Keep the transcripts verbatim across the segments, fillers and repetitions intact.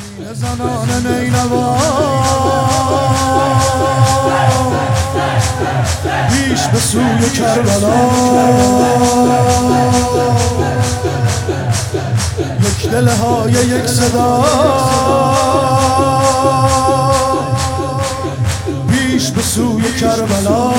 زنان نینوا پیش به سوی کربلا، یک دل های یک صدا پیش به سوی کربلا.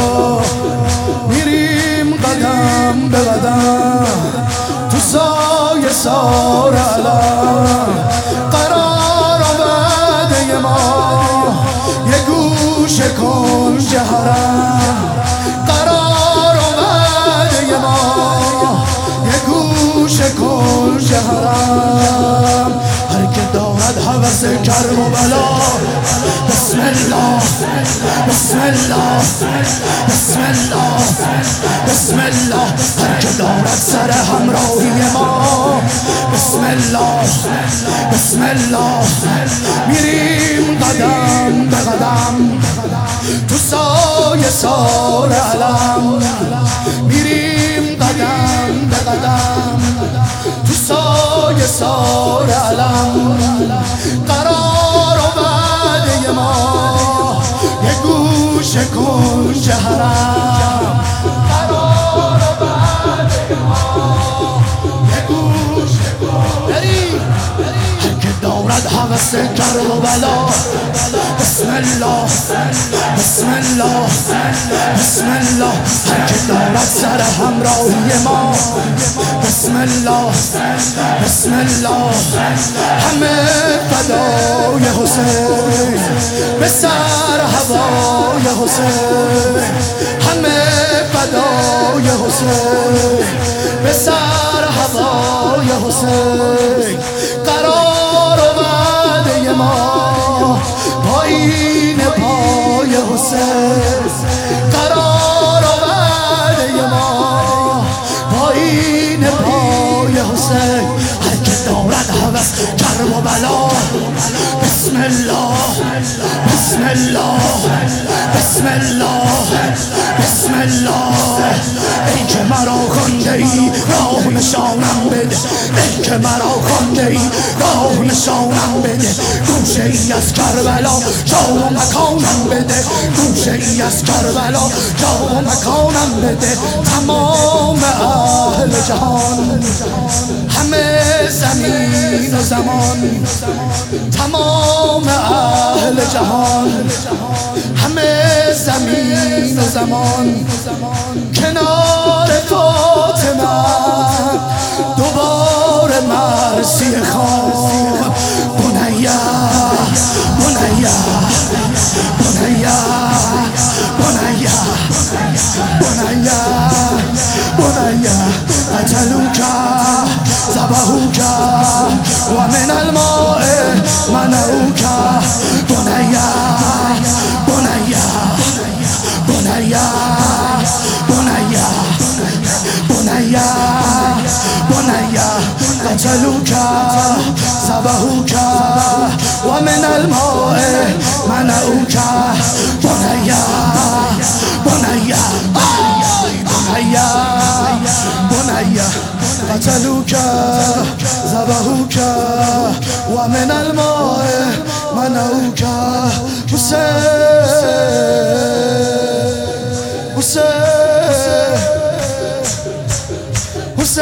میریم قدم به قدم تو سایه سار علم، قرار آمده ما یه گوشه کنج حرم، قرار آمده ما یه گوشه کنج حرم. هر که دارد هوس کرم و بلا، بسم الله بسم الله بسم الله بسم الله. هر که دارد سر همراهی ما، بسم الله بسم الله. میریم قدم به قدم تو سایه سار علم، میریم قدم به قدم تو سایه سار علم. قرار آمده ما یه گوشه کنج حرم، قرار آمده ما یه گوشه کنج. هر که دارد هوس کرم و بلا، بسم الله بسم الله بسم الله. هر که دارد سر همراهی ما، بسم الله بسم الله. همه فدای حسین به سر هوای حسین، همه فدای حسین به سر هوای حسین. قرار آمده ما پایین پای حسین، قرار آمده ما پایین پای حسین. هر که دارد هوس کرم و بلا، بسم الله بسم الله بسم الله بسم الله. ای که مرا خوانده ای راه نشانم بده، ای که مرا خوانده ای راه نشانم بده. گوشه ای از کربلا جا و مکانم بده، گوشه ای از کربلا جا و مکانم بده. تمام اهل جهان، همه زمین و زمان، تمام اهل جهان، همه زمین و زمان. کنار فاطمه دوباره مرسی خواه. بنیا بنیا بنیا بنیا بنیا بنیا. قتلوک ذبحوک و من الماء منعوک. بنیا بنیا بنیا بنیا بنیا بنیا. قتلوک ذبحوک و من الماء منعوک. بنیا بنیا بنیا بنیا. قتلوک ذبحوک و من الماء منعوک. حسین حسین حسین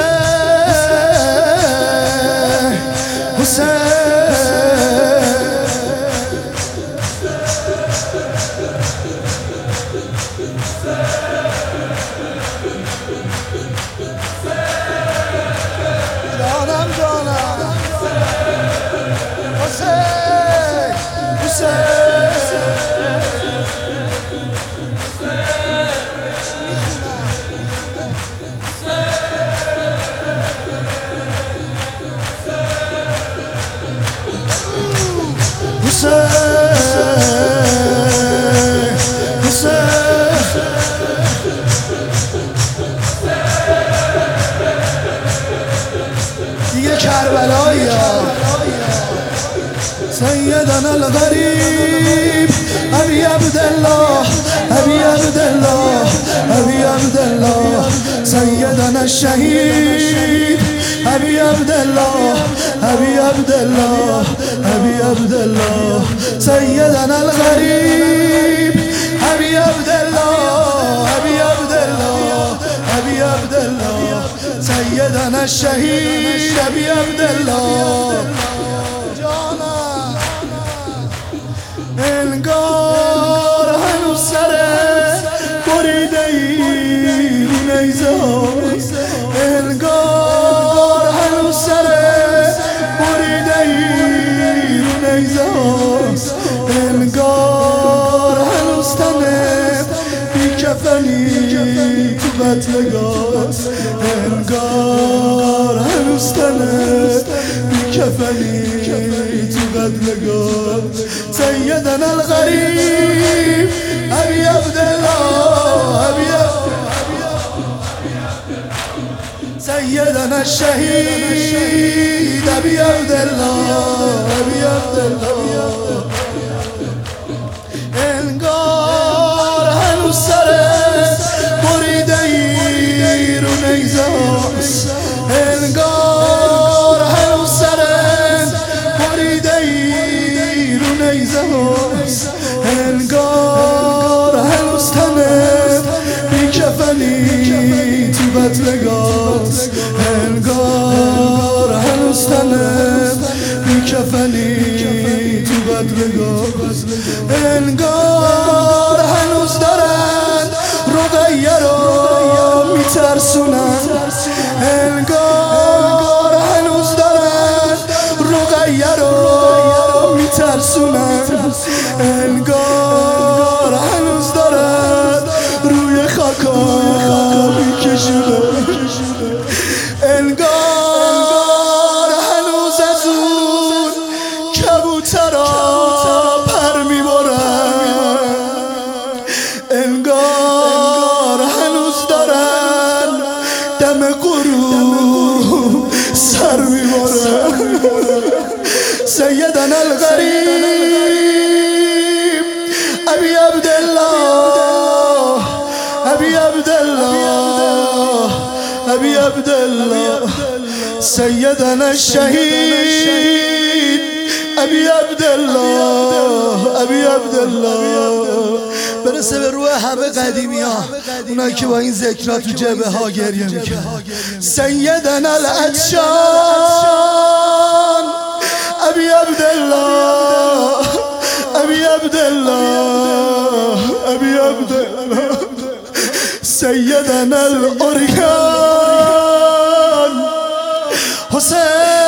حسین. جانم جانم حسین حسین. دیگه کربلایی ها. سیدنا الغریب ابی عبدالله ابی عبدالله ابی عبدالله. سیدنا الشهید ابی عبدالله ابی عبدالله ابی أبي عبد الله سيدنا الغريب أبي عبد الله أبي عبد الله أبي عبد الله سيدنا الشهيد أبي عبد الله انگار هنوز سر بریده ای رو نیزه هاست انگار هنوز سر بریده ای رو نیزه هاست انگار هنوز تنه بی کفنی تو بطلگاست انگار هنوز تنه بی کفنی تو بطلگاست سيدنا الغريب أبي عبد الله أبي سيدنا الشهيد أبي عبد الله أبي عبد الله انگار هنوز سر بریده ای رو نیزه هاست انگار هنوز سر بریده ای رو نیزه هاست انگار هنوز تنه بی کفنی تو بطلگاست انگار هنوز تنه بی کفنی تو بطلگاست انگار هنوز دارن رقیه رو میترسونن انگار هنوز دارن رقیه رو میترسونن انگار هنوز دارن روی خاکا میکشونن انگار هنوز از اون کبوترها پر میبرن انگار هنوز دارن دم غروب سر میبرن سيدنا الغريب أبي عبد الله أبي عبد الله أبي عبد الله سيدنا الشهيد أبي عبد الله أبي عبد الله برسه به روح همه قدیمی ها اونایی که با این ذکرات تو جبه ها گریه میکنن سيدنا العطشان أبي عبد الله أبي عبد الله أبي عبد الله سيدنا الأريان حسين